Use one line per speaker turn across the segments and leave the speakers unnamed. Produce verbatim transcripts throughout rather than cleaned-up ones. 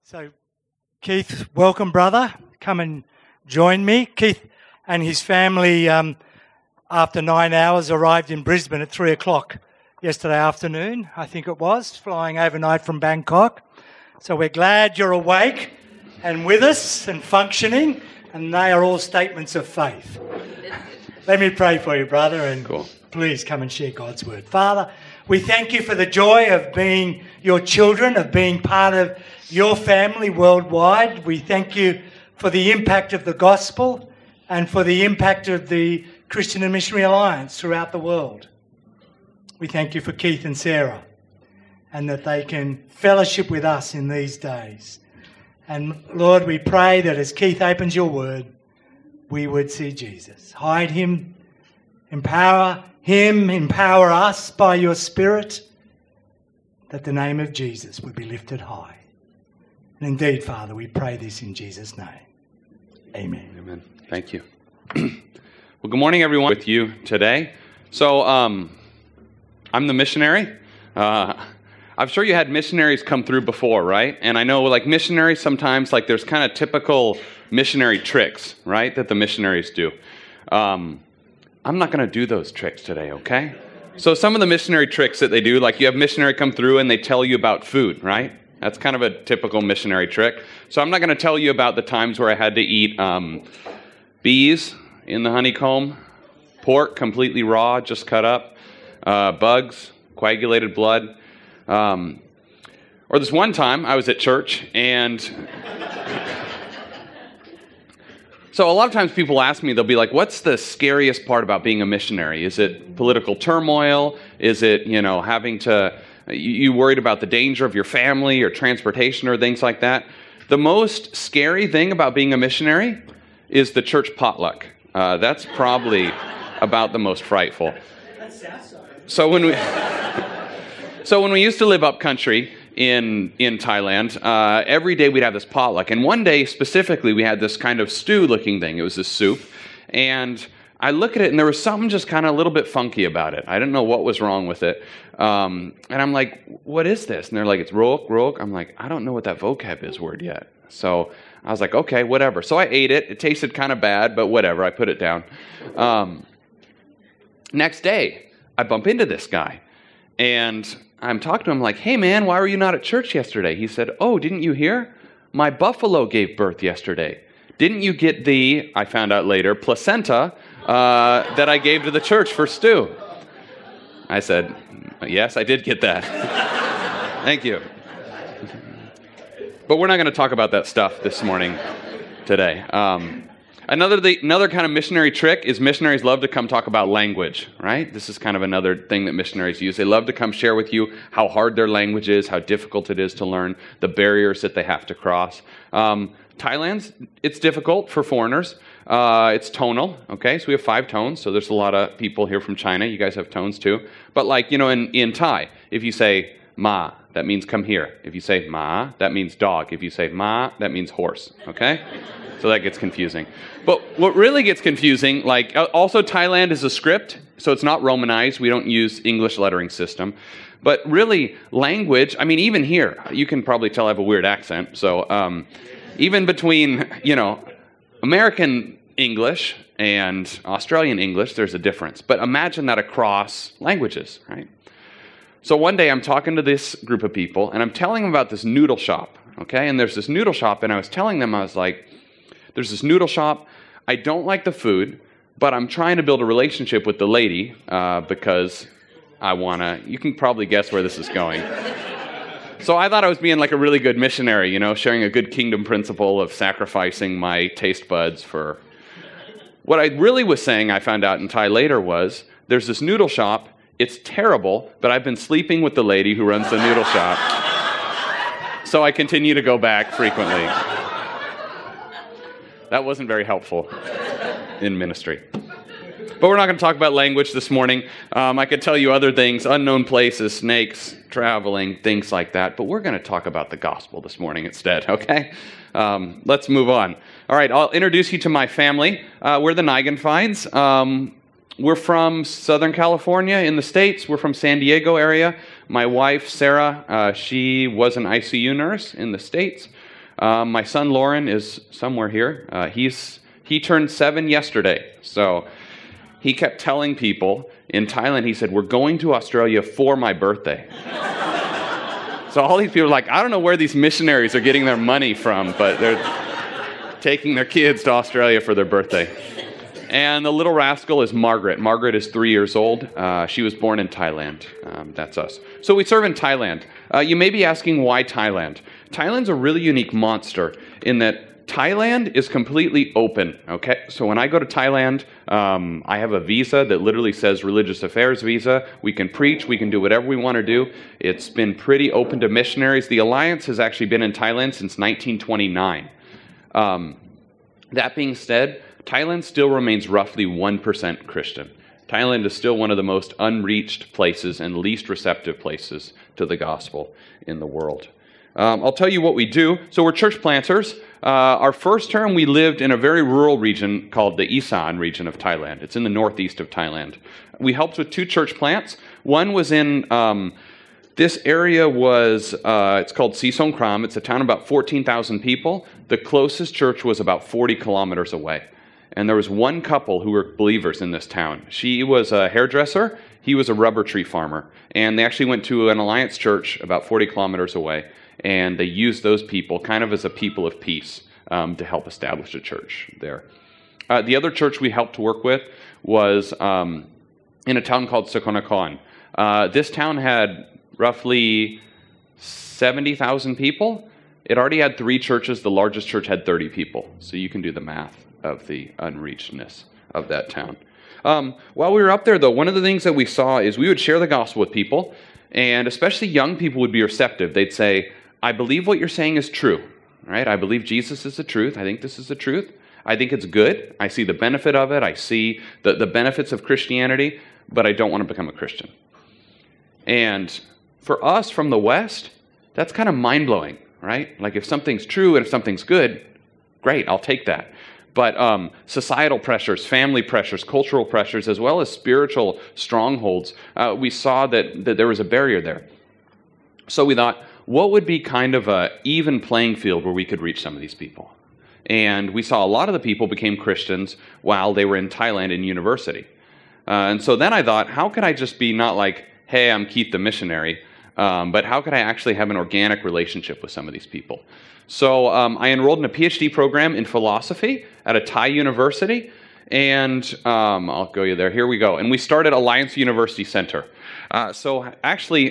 So, Keith, welcome, brother. Come and join me. Keith and his family, um, after nine hours, arrived in Brisbane at three o'clock yesterday afternoon, I think it was, flying overnight from Bangkok. So we're glad you're awake and with us and functioning, and they are all statements of faith. Let me pray for you, brother, and cool. Please come and share God's word. Father, we thank you for the joy of being your children, of being part of your family worldwide. We thank you for the impact of the gospel and for the impact of the Christian and Missionary Alliance throughout the world. We thank you for Keith and Sarah and that they can fellowship with us in these days. And Lord, we pray that as Keith opens your word, we would see Jesus. Hide him, empower him, empower us by your Spirit, that the name of Jesus would be lifted high. And indeed, Father, we pray this in Jesus' name. Amen.
Amen. Thank you. Well, good morning, everyone, with you today. So, um, I'm the missionary. Uh, I'm sure you had missionaries come through before, right? And I know, like, missionaries sometimes, like, there's kind of typical missionary tricks, right, that the missionaries do. Um, I'm not going to do those tricks today, okay? So some of the missionary tricks that they do, like you have missionary come through and they tell you about food, right? That's kind of a typical missionary trick. So I'm not going to tell you about the times where I had to eat um, bees in the honeycomb, pork completely raw, just cut up, uh, bugs, coagulated blood. Um, or this one time I was at church and... So a lot of times people ask me, they'll be like, what's the scariest part about being a missionary? Is it political turmoil? Is it, you know, having to, you worried about the danger of your family or transportation or things like that? The most scary thing about being a missionary is the church potluck. Uh, that's probably about the most frightful. So when we, so when we used to live up country, in in Thailand, uh, every day we'd have this potluck. And one day, specifically, we had this kind of stew-looking thing. It was this soup. And I look at it, and there was something just kind of a little bit funky about it. I didn't know what was wrong with it. Um, and I'm like, what is this? And they're like, it's rok, rok. I'm like, I don't know what that vocab is word yet. So I was like, okay, whatever. So I ate it. It tasted kind of bad, but whatever. I put it down. Um, next day, I bump into this guy. And I'm talking to him like, hey, man, why were you not at church yesterday? He said, oh, didn't you hear? My buffalo gave birth yesterday. Didn't you get the, I found out later, placenta uh, that I gave to the church for stew? I said, yes, I did get that. Thank you. But we're not going to talk about that stuff this morning today. Um, Another the, another kind of missionary trick is missionaries love to come talk about language, right? This is kind of another thing that missionaries use. They love to come share with you how hard their language is, how difficult it is to learn, the barriers that they have to cross. Um, Thailand's, it's difficult for foreigners. Uh, it's tonal, okay? So we have five tones, so there's a lot of people here from China. You guys have tones too. But like, you know, in, in Thai, if you say ma, that means come here. If you say ma, that means dog. If you say ma, that means horse, okay? So that gets confusing. But what really gets confusing, like, also Thailand is a script, so it's not Romanized. We don't use English lettering system. But really, language, I mean, even here, you can probably tell I have a weird accent. So um, even between, you know, American English and Australian English, there's a difference. But imagine that across languages, right? So one day I'm talking to this group of people, and I'm telling them about this noodle shop, okay? And there's this noodle shop, and I was telling them, I was like, there's this noodle shop. I don't like the food, but I'm trying to build a relationship with the lady uh, because I want to, you can probably guess where this is going. So I thought I was being like a really good missionary, you know, sharing a good kingdom principle of sacrificing my taste buds for... What I really was saying, I found out in Thai later, was there's this noodle shop. It's terrible, but I've been sleeping with the lady who runs the noodle shop. So I continue to go back frequently. That wasn't very helpful in ministry. But we're not going to talk about language this morning. Um, I could tell you other things, unknown places, snakes, traveling, things like that. But we're going to talk about the gospel this morning instead, okay? Um, let's move on. All right, I'll introduce you to my family. Uh, we're the Nigenfides. Um, we're from Southern California in the States. We're from San Diego area. My wife, Sarah, uh, she was an I C U nurse in the States. Um, my son Lauren is somewhere here. Uh, he's he turned seven yesterday, so he kept telling people in Thailand, he said, we're going to Australia for my birthday. So all these people are like, I don't know where these missionaries are getting their money from, but they're taking their kids to Australia for their birthday. And the little rascal is Margaret. Margaret is three years old. Uh, she was born in Thailand. Um, that's us. So we serve in Thailand. Uh, you may be asking, why Thailand? Thailand's a really unique monster in that Thailand is completely open, okay? So when I go to Thailand, um, I have a visa that literally says religious affairs visa. We can preach. We can do whatever we want to do. It's been pretty open to missionaries. The Alliance has actually been in Thailand since nineteen twenty-nine. Um, that being said, Thailand still remains roughly one percent Christian. Thailand is still one of the most unreached places and least receptive places to the gospel in the world. Um, I'll tell you what we do. So we're church planters. Uh, our first term, we lived in a very rural region called the Isan region of Thailand. It's in the northeast of Thailand. We helped with two church plants. One was in... Um, This area was, uh, it's called Si Songkram. It's a town of about fourteen thousand people. The closest church was about forty kilometers away. And there was one couple who were believers in this town. She was a hairdresser. He was a rubber tree farmer. And they actually went to an Alliance church about forty kilometers away. And they used those people kind of as a people of peace um, to help establish a church there. Uh, the other church we helped to work with was um, in a town called Sakonnakhon. Uh, this town had roughly seventy thousand people. It already had three churches. The largest church had thirty people. So you can do the math of the unreachedness of that town. Um, while we were up there, though, one of the things that we saw is we would share the gospel with people, and especially young people would be receptive. They'd say, I believe what you're saying is true. Right? I believe Jesus is the truth. I think this is the truth. I think it's good. I see the benefit of it. I see the, the benefits of Christianity, but I don't want to become a Christian. And for us from the West, that's kind of mind-blowing, right? Like if something's true and if something's good, great, I'll take that. But um, societal pressures, family pressures, cultural pressures, as well as spiritual strongholds, uh, we saw that, that there was a barrier there. So we thought, what would be kind of an even playing field where we could reach some of these people? And we saw a lot of the people became Christians while they were in Thailand in university. Uh, and so then I thought, how could I just be not like, hey, I'm Keith the missionary, Um, but how could I actually have an organic relationship with some of these people? So um, I enrolled in a PhD program in philosophy at a Thai university, and um, I'll go you there. Here we go. And we started Alliance University Center. Uh, so actually,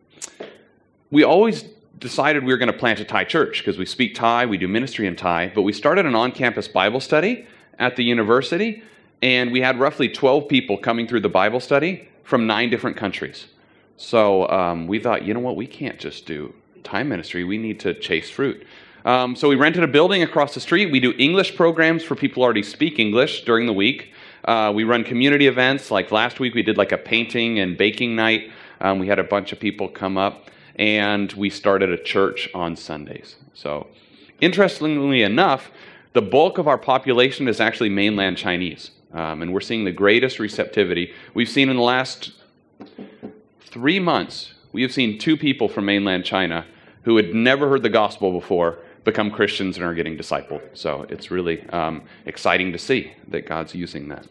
we always decided we were going to plant a Thai church because we speak Thai, we do ministry in Thai, but we started an on-campus Bible study at the university, and we had roughly twelve people coming through the Bible study from nine different countries. So um, we thought, you know what, we can't just do time ministry. We need to chase fruit. Um, so we rented a building across the street. We do English programs for people who already speak English during the week. Uh, we run community events. Like last week, we did like a painting and baking night. Um, we had a bunch of people come up, and we started a church on Sundays. So interestingly enough, the bulk of our population is actually mainland Chinese, um, and we're seeing the greatest receptivity. We've seen in the last three months, we have seen two people from mainland China who had never heard the gospel before become Christians and are getting discipled. So it's really um, exciting to see that God's using that.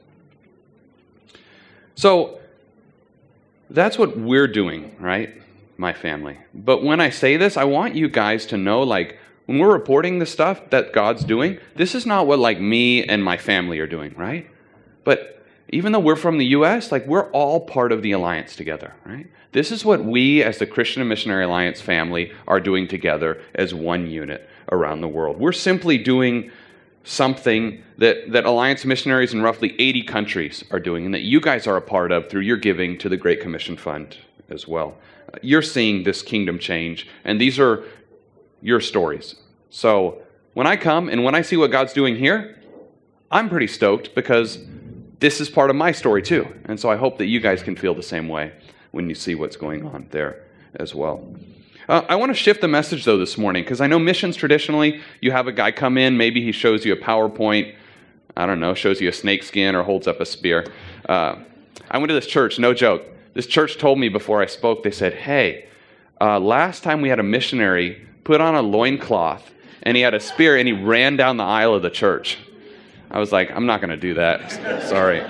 So that's what we're doing, right? My family. But when I say this, I want you guys to know, like, when we're reporting the stuff that God's doing, this is not what, like, me and my family are doing, right? But even though we're from the U S, like we're all part of the Alliance together, right? This is what we as the Christian and Missionary Alliance family are doing together as one unit around the world. We're simply doing something that, that Alliance missionaries in roughly eighty countries are doing and that you guys are a part of through your giving to the Great Commission Fund as well. You're seeing this kingdom change, and these are your stories. So when I come and when I see what God's doing here, I'm pretty stoked because this is part of my story too. And so I hope that you guys can feel the same way when you see what's going on there as well. Uh, I want to shift the message, though, this morning, because I know missions traditionally, you have a guy come in, maybe he shows you a PowerPoint, I don't know, shows you a snake skin or holds up a spear. Uh, I went to this church, no joke. This church told me before I spoke, they said, hey, uh, last time we had a missionary put on a loincloth and he had a spear, and he ran down the aisle of the church. I was like, I'm not going to do that. Sorry.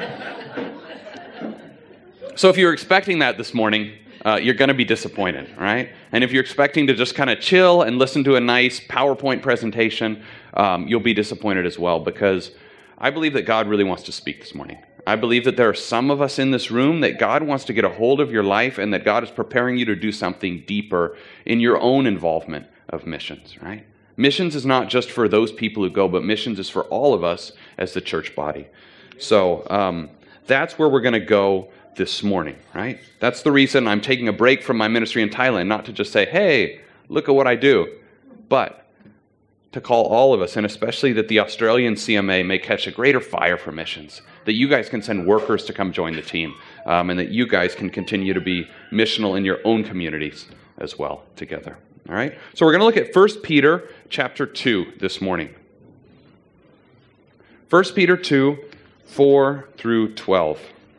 So if you're expecting that this morning, uh, you're going to be disappointed, right? And if you're expecting to just kind of chill and listen to a nice PowerPoint presentation, um, you'll be disappointed as well, because I believe that God really wants to speak this morning. I believe that there are some of us in this room that God wants to get a hold of your life, and that God is preparing you to do something deeper in your own involvement of missions, right? Missions is not just for those people who go, but missions is for all of us as the church body. So um, that's where we're going to go this morning, right? That's the reason I'm taking a break from my ministry in Thailand, not to just say, hey, look at what I do, but to call all of us, and especially that the Australian C M A may catch a greater fire for missions, that you guys can send workers to come join the team, um, and that you guys can continue to be missional in your own communities as well together. All right? So we're going to look at First Peter chapter two this morning. First Peter two, four through twelve.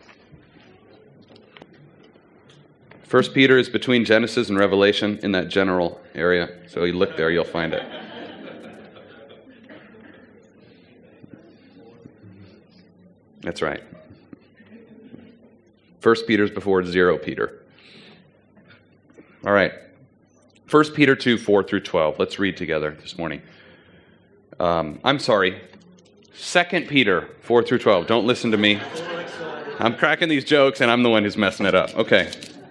First Peter is between Genesis and Revelation in that general area. So you look there, you'll find it. That's right. First Peter's before zero Peter. All right. First Peter two, four through twelve. Let's read together this morning. Um, I'm sorry. Second Peter, four through twelve. Don't listen to me. I'm cracking these jokes, and I'm the one who's messing it up. Okay.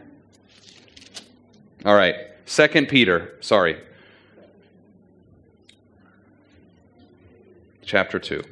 All right. Second Peter, sorry. Chapter two.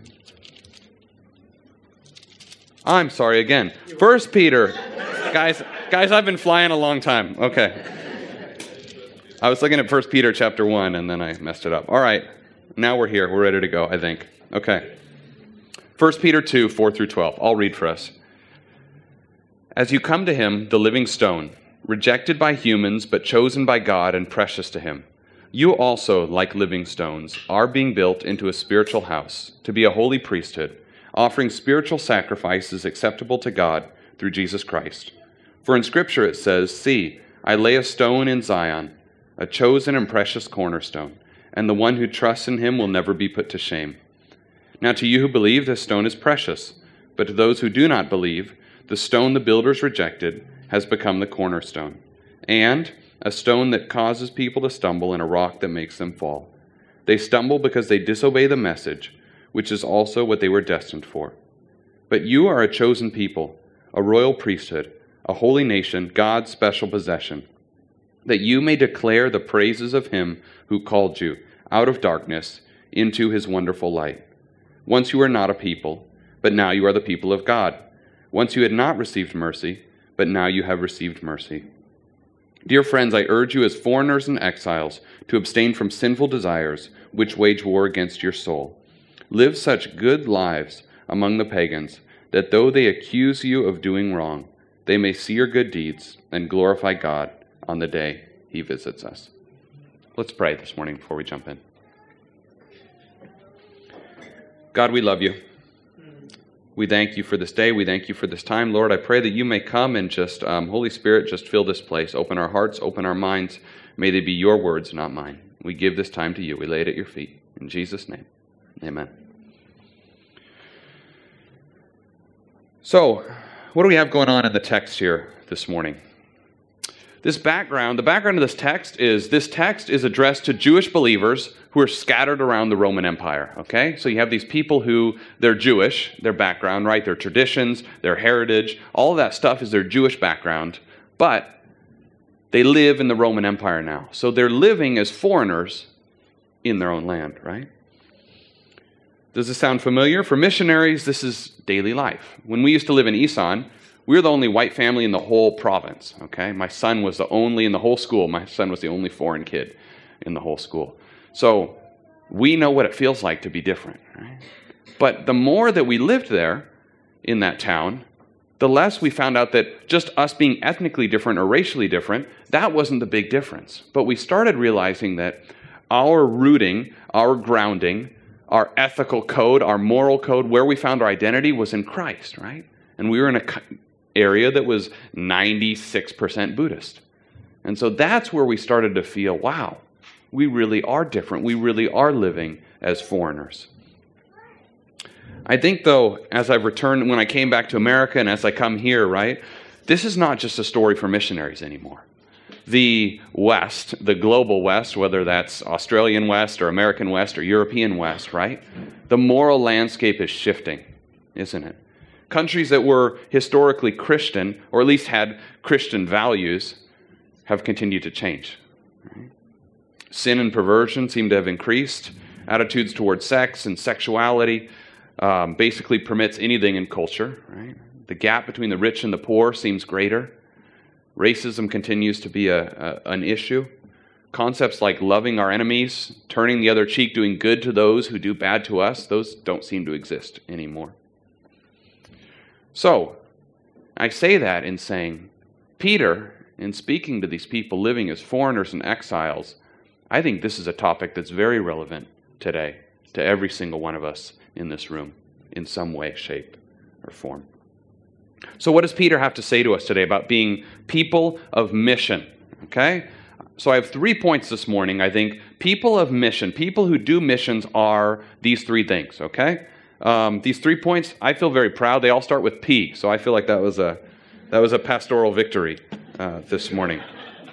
I'm sorry again. First Peter. Guys, guys, I've been flying a long time. Okay. I was looking at First Peter chapter one, and then I messed it up. All right. Now we're here. We're ready to go, I think. Okay. First Peter two, four through twelve. I'll read for us. As you come to him, the living stone, rejected by humans, but chosen by God and precious to him, you also, like living stones, are being built into a spiritual house, to be a holy priesthood, offering spiritual sacrifices acceptable to God through Jesus Christ. For in Scripture it says, see, I lay a stone in Zion, a chosen and precious cornerstone, and the one who trusts in him will never be put to shame. Now to you who believe, this stone is precious, but to those who do not believe, the stone the builders rejected has become the cornerstone, and a stone that causes people to stumble and a rock that makes them fall. They stumble because they disobey the message, which is also what they were destined for. But you are a chosen people, a royal priesthood, a holy nation, God's special possession, that you may declare the praises of him who called you out of darkness into his wonderful light. Once you were not a people, but now you are the people of God. Once you had not received mercy, but now you have received mercy. Dear friends, I urge you as foreigners and exiles to abstain from sinful desires which wage war against your soul. Live such good lives among the pagans that though they accuse you of doing wrong, they may see your good deeds and glorify God on the day he visits us. Let's pray this morning before we jump in. God, we love you. We thank you for this day. We thank you for this time. Lord, I pray that you may come and just, um, Holy Spirit, just fill this place. Open our hearts, open our minds. May they be your words, not mine. We give this time to you. We lay it at your feet. In Jesus' name, amen. So, what do we have going on in the text here this morning? This background, the background of this text is, this text is addressed to Jewish believers who are scattered around the Roman Empire, okay? So you have these people who, they're Jewish, their background, right? Their traditions, their heritage, all of that stuff is their Jewish background, but they live in the Roman Empire now. So they're living as foreigners in their own land, right? Does this sound familiar? For missionaries, this is daily life. When we used to live in Isan, we were the only white family in the whole province, okay? My son was the only, in the whole school, my son was the only foreign kid in the whole school. So we know what it feels like to be different, right? But the more that we lived there in that town, the less we found out that just us being ethnically different or racially different, that wasn't the big difference. But we started realizing that our rooting, our grounding, our ethical code, our moral code, where we found our identity was in Christ, right? And we were in an area that was ninety-six percent Buddhist. And so that's where we started to feel, wow, We really are different. We really are living as foreigners. I think, though, as I've returned, when I came back to America and as I come here, right, this is not just a story for missionaries anymore. The West, the global West, whether that's Australian West or American West or European West, right, the moral landscape is shifting, isn't it? Countries that were historically Christian, or at least had Christian values, have continued to change. Right? Sin and perversion seem to have increased. Attitudes towards sex and sexuality um, basically permits anything in culture. Right? The gap between the rich and the poor seems greater. Racism continues to be a, a, an issue. Concepts like loving our enemies, turning the other cheek, doing good to those who do bad to us, those don't seem to exist anymore. So, I say that in saying, Peter, in speaking to these people living as foreigners and exiles, I think this is a topic that's very relevant today to every single one of us in this room, in some way, shape, or form. So what does Peter have to say to us today about being people of mission? Okay? So I have three points this morning, I think. People of mission, people who do missions are these three things, okay? Um, these three points, I feel very proud. They all start with P, so I feel like that was a that was a pastoral victory uh, this morning.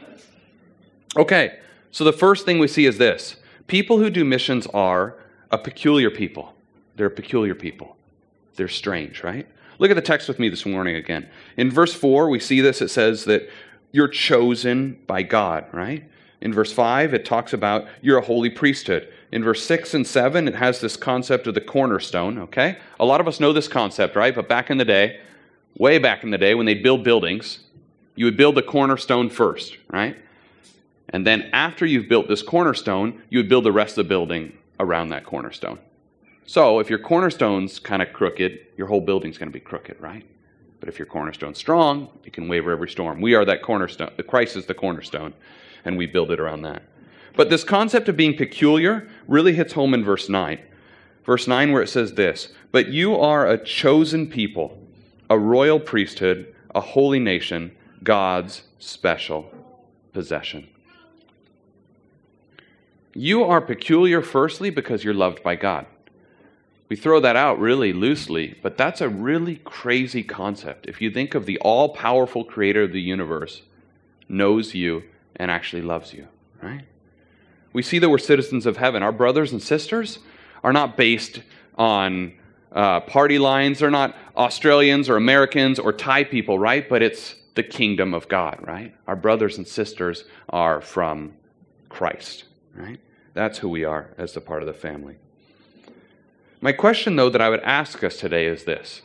Okay, so the first thing we see is this. People who do missions are a peculiar people. They're a peculiar people. They're strange, right? Look at the text with me this morning again. In verse four, we see this. It says that you're chosen by God, right? In verse five, it talks about you're a holy priesthood. In verse six and seven, it has this concept of the cornerstone, okay? A lot of us know this concept, right? But back in the day, way back in the day, when they'd build buildings, you would build the cornerstone first, right? And then after you've built this cornerstone, you would build the rest of the building around that cornerstone. So if your cornerstone's kind of crooked, your whole building's going to be crooked, right? But if your cornerstone's strong, it can waver every storm. We are that cornerstone. Christ is the cornerstone, and we build it around that. But this concept of being peculiar really hits home in verse nine. Verse nine where it says this, "But you are a chosen people, a royal priesthood, a holy nation, God's special possession." You are peculiar firstly because you're loved by God. We throw that out really loosely, but that's a really crazy concept. If you think of the all-powerful creator of the universe knows you and actually loves you, right? We see that we're citizens of heaven. Our brothers and sisters are not based on uh, party lines. They're not Australians or Americans or Thai people, right? But it's the kingdom of God, right? Our brothers and sisters are from Christ, right? That's who we are as a part of the family. My question, though, that I would ask us today is this.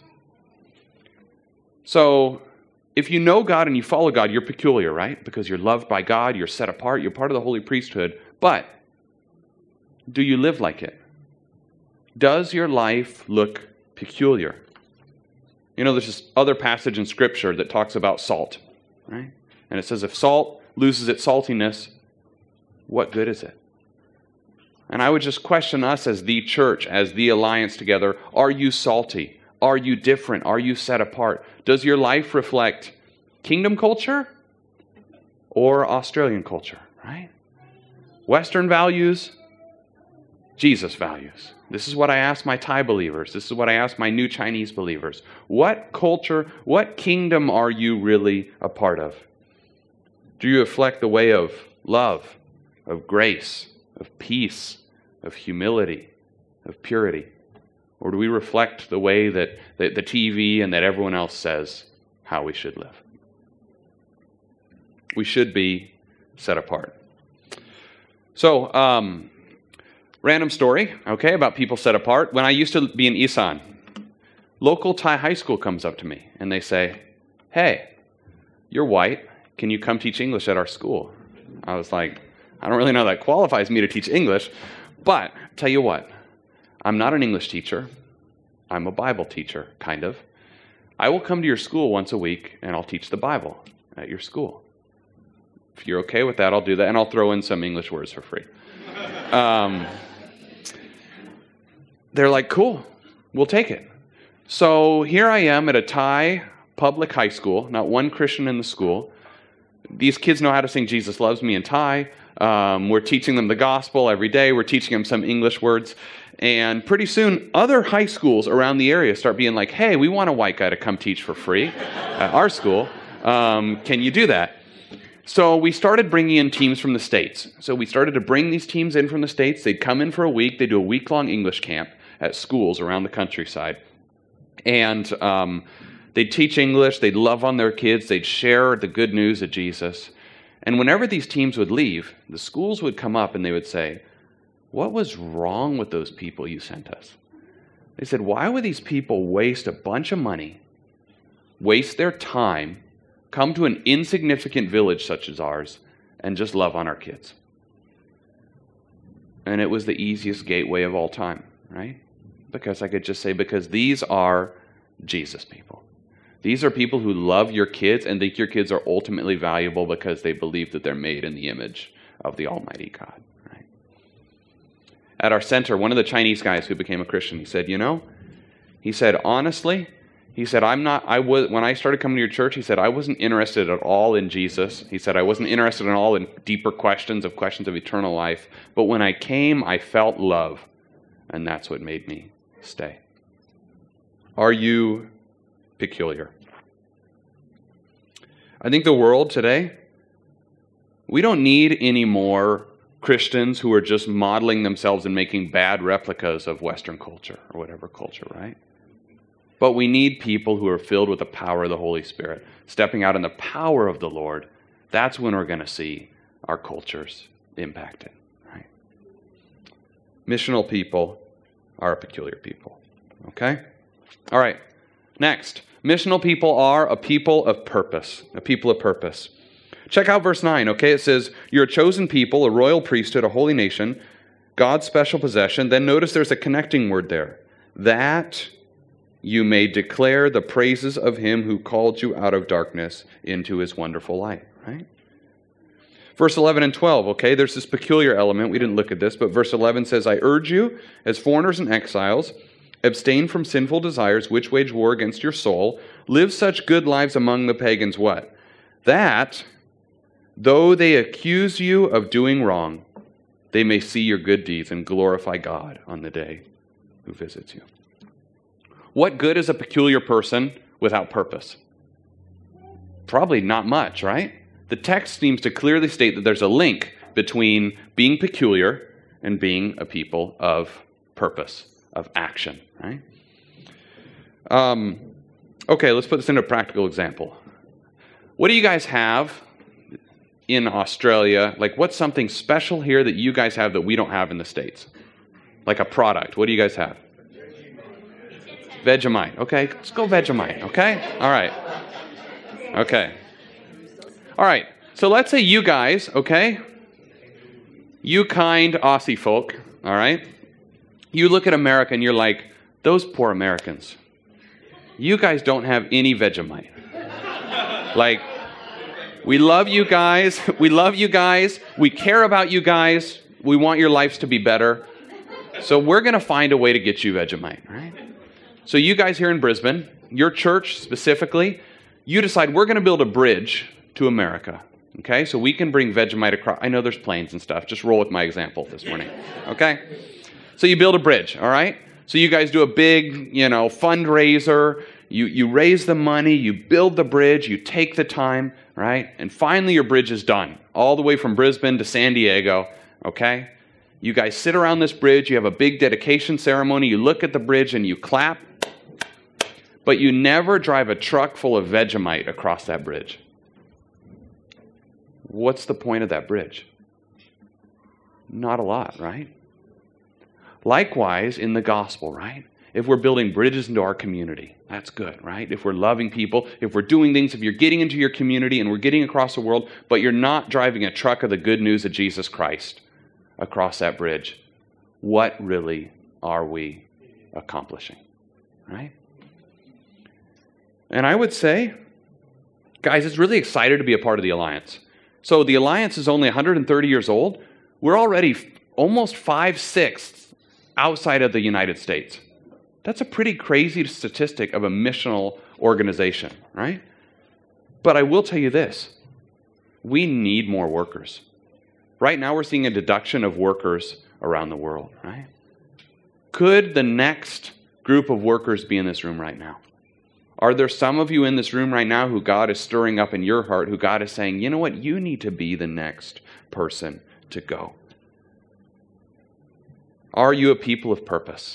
So, if you know God and you follow God, you're peculiar, right? Because you're loved by God, you're set apart, you're part of the holy priesthood. But, do you live like it? Does your life look peculiar? You know, there's this other passage in Scripture that talks about salt, right? And it says if salt loses its saltiness, what good is it? And I would just question us as the church, as the alliance together. Are you salty? Are you different? Are you set apart? Does your life reflect kingdom culture or Australian culture, right? Western values, Jesus values. This is what I ask my Thai believers. This is what I ask my new Chinese believers. What culture, what kingdom are you really a part of? Do you reflect the way of love, of grace, of peace, of humility, of purity? Or do we reflect the way that, that the T V and that everyone else says how we should live? We should be set apart. So, um, random story, okay, about people set apart. When I used to be in Isan, local Thai high school comes up to me and they say, "Hey, you're white. Can you come teach English at our school?" I was like, I don't really know that qualifies me to teach English, but tell you what, I'm not an English teacher. I'm a Bible teacher, kind of. I will come to your school once a week and I'll teach the Bible at your school. If you're okay with that, I'll do that, and I'll throw in some English words for free. Um, they're like, cool, we'll take it. So here I am at a Thai public high school, not one Christian in the school. These kids know how to sing Jesus Loves Me in Thai. Um, we're teaching them the gospel every day. We're teaching them some English words. And pretty soon, other high schools around the area start being like, hey, we want a white guy to come teach for free at our school. Um, can you do that? So we started bringing in teams from the States. So we started to bring these teams in from the States. They'd come in for a week. They'd do a week-long English camp at schools around the countryside. And um, they'd teach English. They'd love on their kids. They'd share the good news of Jesus. And whenever these teams would leave, the schools would come up and they would say, what was wrong with those people you sent us? They said, why would these people waste a bunch of money, waste their time, come to an insignificant village such as ours, and just love on our kids? And it was the easiest gateway of all time, right? Because I could just say, because these are Jesus people. These are people who love your kids and think your kids are ultimately valuable because they believe that they're made in the image of the Almighty God. Right? At our center, one of the Chinese guys who became a Christian, he said, you know, he said, honestly, he said, I'm not, I was, when I started coming to your church, he said, I wasn't interested at all in Jesus. He said, I wasn't interested at all in deeper questions of questions of eternal life. But when I came, I felt love. And that's what made me stay. Are you peculiar? I think the world today, we don't need any more Christians who are just modeling themselves and making bad replicas of Western culture or whatever culture, right? But we need people who are filled with the power of the Holy Spirit, stepping out in the power of the Lord. That's when we're going to see our cultures impacted, right? Missional people are a peculiar people, okay? All right, next. Missional people are a people of purpose, a people of purpose. Check out verse nine, okay? It says, you're a chosen people, a royal priesthood, a holy nation, God's special possession. Then notice there's a connecting word there. That you may declare the praises of him who called you out of darkness into his wonderful light, right? Verse eleven and twelve, okay? There's this peculiar element. We didn't look at this, but verse eleven says, I urge you, as foreigners and exiles, abstain from sinful desires which wage war against your soul. Live such good lives among the pagans, what? That, though they accuse you of doing wrong, they may see your good deeds and glorify God on the day who visits you. What good is a peculiar person without purpose? Probably not much, right? The text seems to clearly state that there's a link between being peculiar and being a people of purpose, of action, right? Um, okay, let's put this into a practical example. What do you guys have in Australia? Like, what's something special here that you guys have that we don't have in the States? Like a product. What do you guys have? Vegemite. Okay, let's go Vegemite, okay? All right. Okay. All right, so let's say you guys, okay? You kind Aussie folk, all right? You look at America and you're like, those poor Americans. You guys don't have any Vegemite. Like, we love you guys. We love you guys. We care about you guys. We want your lives to be better. So we're going to find a way to get you Vegemite, right? So you guys here in Brisbane, your church specifically, you decide we're going to build a bridge to America, okay? So we can bring Vegemite across. I know there's planes and stuff. Just roll with my example this morning, okay? So you build a bridge, all right? So you guys do a big, you know, fundraiser. You, you raise the money. You build the bridge. You take the time, right? And finally your bridge is done, all the way from Brisbane to San Diego, okay? You guys sit around this bridge. You have a big dedication ceremony. You look at the bridge and you clap. But you never drive a truck full of Vegemite across that bridge. What's the point of that bridge? Not a lot, right? Likewise, in the gospel, right? If we're building bridges into our community, that's good, right? If we're loving people, if we're doing things, if you're getting into your community and we're getting across the world, but you're not driving a truck of the good news of Jesus Christ across that bridge, what really are we accomplishing, right? And I would say, guys, it's really excited to be a part of the Alliance. So the Alliance is only one hundred thirty years old. We're already f- almost five-sixths outside of the United States. That's a pretty crazy statistic of a missional organization, right? But I will tell you this. We need more workers. Right now we're seeing a deduction of workers around the world, right? Could the next group of workers be in this room right now? Are there some of you in this room right now who God is stirring up in your heart, who God is saying, you know what, you need to be the next person to go? Are you a people of purpose?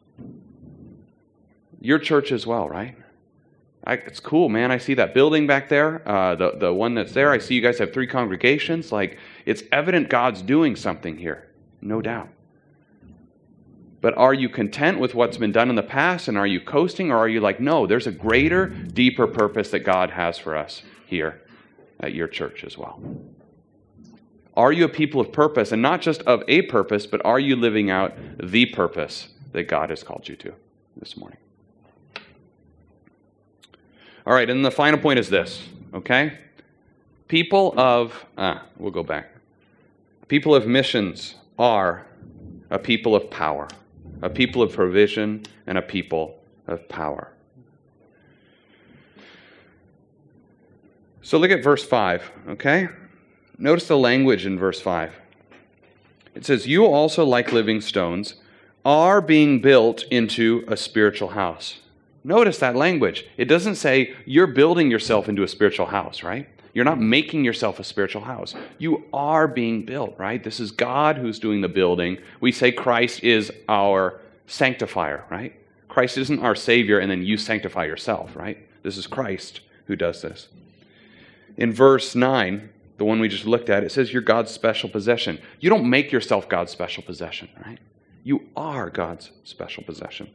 Your church as well, right? I, it's cool, man. I see that building back there, uh, the, the one that's there. I see you guys have three congregations. Like, it's evident God's doing something here, no doubt. But are you content with what's been done in the past, and are you coasting, or are you like, no, there's a greater, deeper purpose that God has for us here at your church as well? Are you a people of purpose, and not just of a purpose, but are you living out the purpose that God has called you to this morning? All right, and the final point is this, okay? People of, ah, we'll go back. People of missions are a people of power, a people of provision, and a people of power. So look at verse five, okay? Notice the language in verse five. It says, you also, like living stones, are being built into a spiritual house. Notice that language. It doesn't say you're building yourself into a spiritual house, right? You're not making yourself a spiritual house. You are being built, right? This is God who's doing the building. We say Christ is our sanctifier, right? Christ isn't our Savior and then you sanctify yourself, right? This is Christ who does this. In verse nine, the one we just looked at, it says you're God's special possession. You don't make yourself God's special possession, right? You are God's special possession.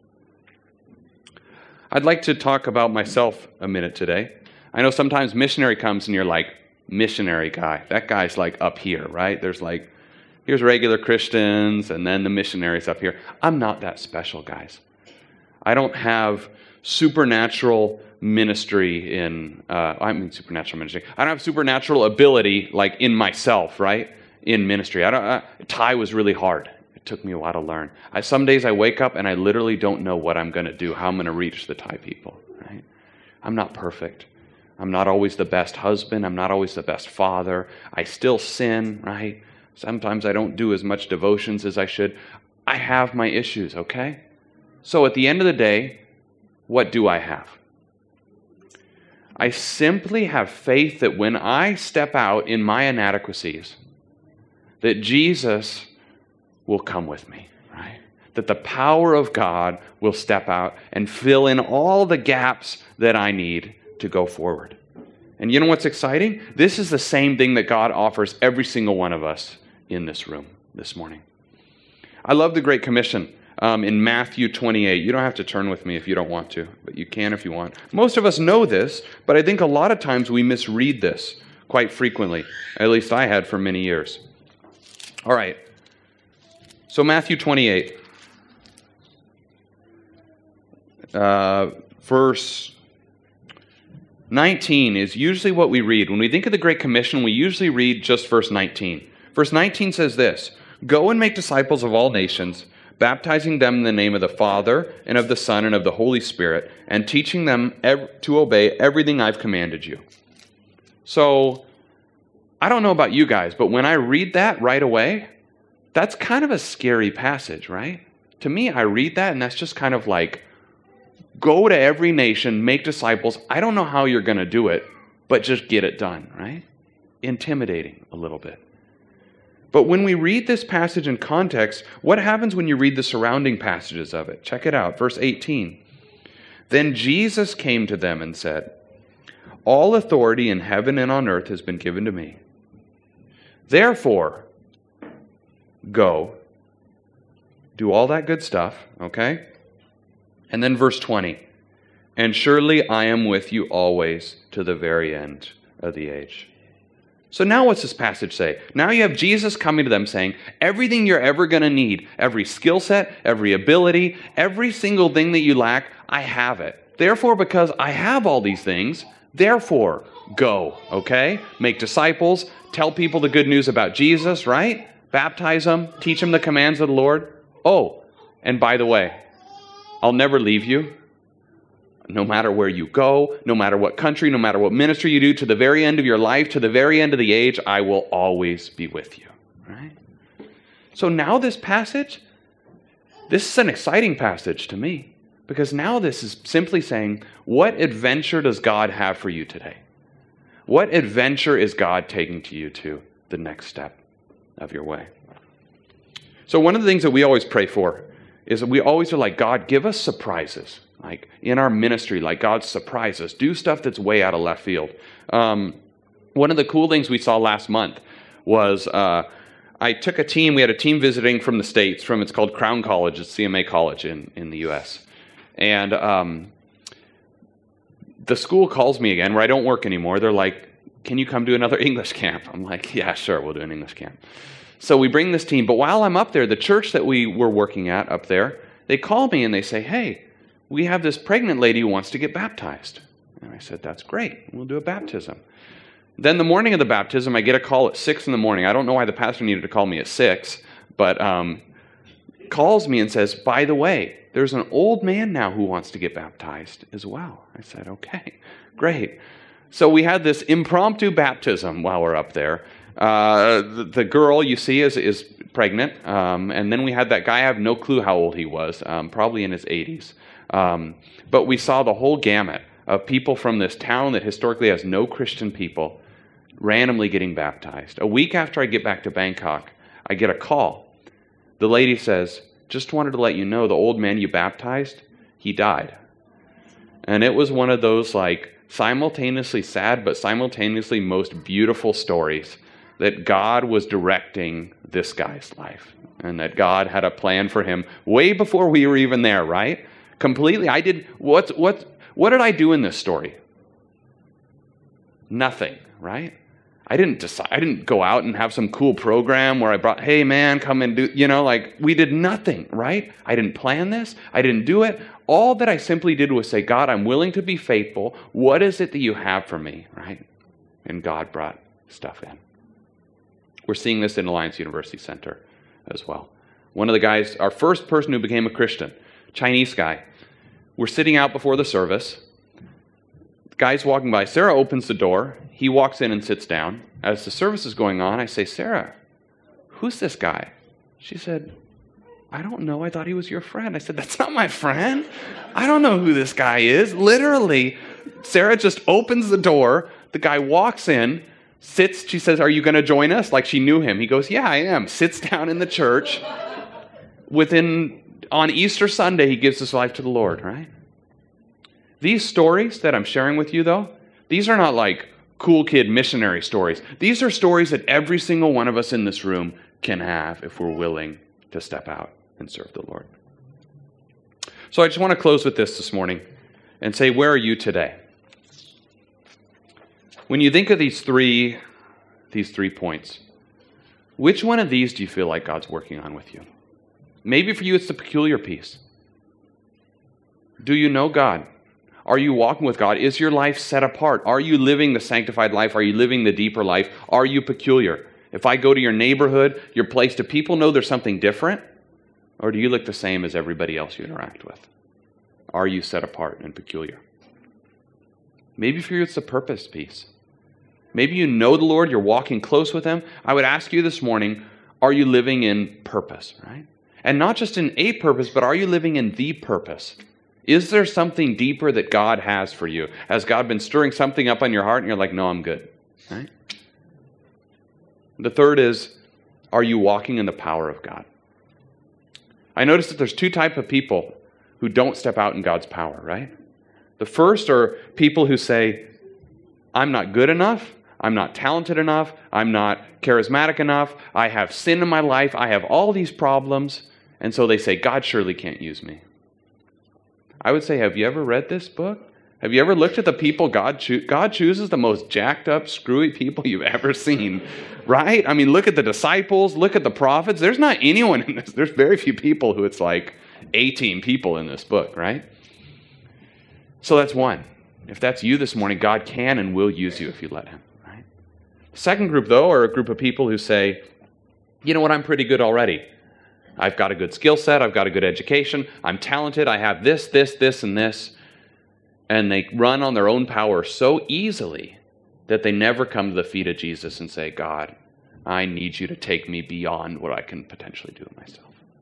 I'd like to talk about myself a minute today. I know sometimes missionary comes and you're like, missionary guy. That guy's like up here, right? There's like, here's regular Christians and then the missionaries up here. I'm not that special, guys. I don't have supernatural ministry in, uh, I mean supernatural ministry. I don't have supernatural ability like in myself, right? In ministry. I don't, uh, Thai was really hard. It took me a while to learn. I, some days I wake up and I literally don't know what I'm going to do, how I'm going to reach the Thai people, right? I'm not perfect. I'm not always the best husband. I'm not always the best father. I still sin, right? Sometimes I don't do as much devotions as I should. I have my issues, okay? So at the end of the day, what do I have? I simply have faith that when I step out in my inadequacies, that Jesus will come with me, right? That the power of God will step out and fill in all the gaps that I need to go forward. And you know what's exciting? This is the same thing that God offers every single one of us in this room this morning. I love the Great Commission um, in Matthew twenty-eight. You don't have to turn with me if you don't want to, but you can if you want. Most of us know this, but I think a lot of times we misread this quite frequently. At least I had for many years. All right. So Matthew twenty-eight. Uh, verse nineteen is usually what we read. When we think of the Great Commission, we usually read just verse nineteen. Verse nineteen says this, "Go and make disciples of all nations, baptizing them in the name of the Father and of the Son and of the Holy Spirit, and teaching them ev- to obey everything I've commanded you." So, I don't know about you guys, but when I read that right away, that's kind of a scary passage, right? To me, I read that and that's just kind of like, go to every nation, make disciples. I don't know how you're going to do it, but just get it done, right? Intimidating a little bit. But when we read this passage in context, what happens when you read the surrounding passages of it? Check it out, verse eighteen. "Then Jesus came to them and said, 'All authority in heaven and on earth has been given to me. Therefore, go, do all that good stuff,'" okay? And then verse twenty, "And surely I am with you always to the very end of the age." So now what's this passage say? Now you have Jesus coming to them saying, everything you're ever going to need, every skill set, every ability, every single thing that you lack, I have it. Therefore, because I have all these things, therefore, go, okay? Make disciples, tell people the good news about Jesus, right? Baptize them, teach them the commands of the Lord. Oh, and by the way, I'll never leave you. No matter where you go, no matter what country, no matter what ministry you do, to the very end of your life, to the very end of the age, I will always be with you. right? So now this passage, this is an exciting passage to me, because now this is simply saying, what adventure does God have for you today? What adventure is God taking to you to the next step of your way? So one of the things that we always pray for is that we always are like, God, give us surprises. Like in our ministry, like God surprise us. Do stuff that's way out of left field. Um, one of the cool things we saw last month was uh, I took a team, we had a team visiting from the States, from it's called Crown College, it's C M A college in, in the U S. And um, the school calls me again, where I don't work anymore. They're like, can you come do another English camp? I'm like, yeah, sure, we'll do an English camp. So we bring this team, but while I'm up there, the church that we were working at up there, they call me and they say, hey, we have this pregnant lady who wants to get baptized. And I said, that's great, we'll do a baptism. Then the morning of the baptism, I get a call at six in the morning. I don't know why the pastor needed to call me at six, but um, calls me and says, by the way, there's an old man now who wants to get baptized as well. I said, okay, great. So we had this impromptu baptism while we're up there. Uh, the, the girl you see is, is pregnant, um, and then we had that guy, I have no clue how old he was, um, probably in his eighties. Um, but we saw the whole gamut of people from this town that historically has no Christian people randomly getting baptized. A week after I get back to Bangkok, I get a call. The lady says, just wanted to let you know the old man you baptized, he died. And it was one of those like simultaneously sad but simultaneously most beautiful stories that God was directing this guy's life and that God had a plan for him way before we were even there, right? Completely. I did, what, what, what did I do in this story? Nothing, right? I didn't decide, I didn't go out and have some cool program where I brought, hey man, come and do, you know, like we did nothing, right? I didn't plan this. I didn't do it. All that I simply did was say, God, I'm willing to be faithful. What is it that you have for me, right? And God brought stuff in. We're seeing this in Alliance University Center as well. One of the guys, our first person who became a Christian, Chinese guy, we're sitting out before the service. The guy's walking by. Sarah opens the door. He walks in and sits down. As the service is going on, I say, Sarah, who's this guy? She said, I don't know. I thought he was your friend. I said, that's not my friend. I don't know who this guy is. Literally, Sarah just opens the door. The guy walks in, sits. She says, are you going to join us? Like she knew him. He goes, yeah, I am. Sits down in the church. Within, on Easter Sunday, he gives his life to the Lord, right? These stories that I'm sharing with you, though, these are not like cool kid missionary stories. These are stories that every single one of us in this room can have if we're willing to step out and serve the Lord. So I just want to close with this this morning and say, where are you today? When you think of these three, these three points, which one of these do you feel like God's working on with you? Maybe for you it's the peculiar piece. Do you know God? Are you walking with God? Is your life set apart? Are you living the sanctified life? Are you living the deeper life? Are you peculiar? If I go to your neighborhood, your place, do people know there's something different? Or do you look the same as everybody else you interact with? Are you set apart and peculiar? Maybe for you it's the purpose piece. Maybe you know the Lord, you're walking close with Him. I would ask you this morning, are you living in purpose, right? And not just in a purpose, but are you living in the purpose? Is there something deeper that God has for you? Has God been stirring something up on your heart and you're like, no, I'm good, right? The third is, are you walking in the power of God? I noticed that there's two types of people who don't step out in God's power, right? The first are people who say, I'm not good enough, I'm not talented enough, I'm not charismatic enough, I have sin in my life, I have all these problems, and so they say, God surely can't use me. I would say, have you ever read this book? Have you ever looked at the people God chooses? God chooses the most jacked up, screwy people you've ever seen, right? I mean, look at the disciples, look at the prophets. There's not anyone in this. There's very few people who it's like eighteen people in this book, right? So that's one. If that's you this morning, God can and will use you if you let Him, right? Second group, though, are a group of people who say, you know what, I'm pretty good already. I've got a good skill set, I've got a good education, I'm talented, I have this, this, this, and this. And they run on their own power so easily that they never come to the feet of Jesus and say, God, I need you to take me beyond what I can potentially do myself.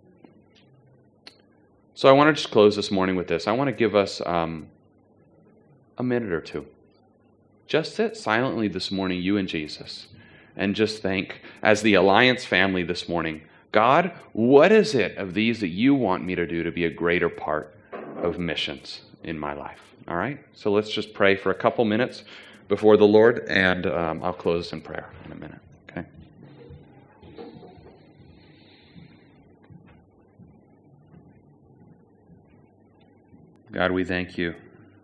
So I want to just close this morning with this. I want to give us um, a minute or two. Just sit silently this morning, you and Jesus, and just think, as the Alliance family this morning, God, what is it of these that you want me to do to be a greater part of missions in my life? All right? So let's just pray for a couple minutes before the Lord, and um, I'll close in prayer in a minute. Okay? God, we thank you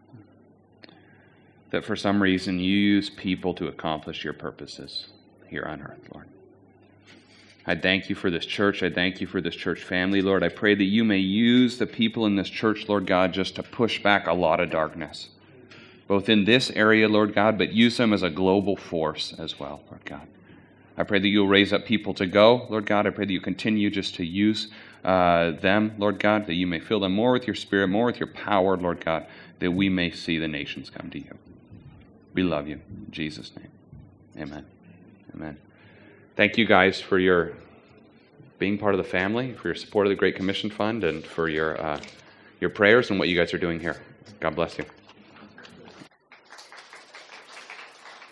that for some reason you use people to accomplish your purposes here on earth, Lord. I thank you for this church. I thank you for this church family, Lord. I pray that you may use the people in this church, Lord God, just to push back a lot of darkness, both in this area, Lord God, but use them as a global force as well, Lord God. I pray that you'll raise up people to go, Lord God. I pray that you continue just to use uh, them, Lord God, that you may fill them more with your Spirit, more with your power, Lord God, that we may see the nations come to you. We love you. In Jesus' name. Amen. Amen. Thank you guys for your being part of the family, for your support of the Great Commission Fund, and for your uh, your prayers and what you guys are doing here. God bless you.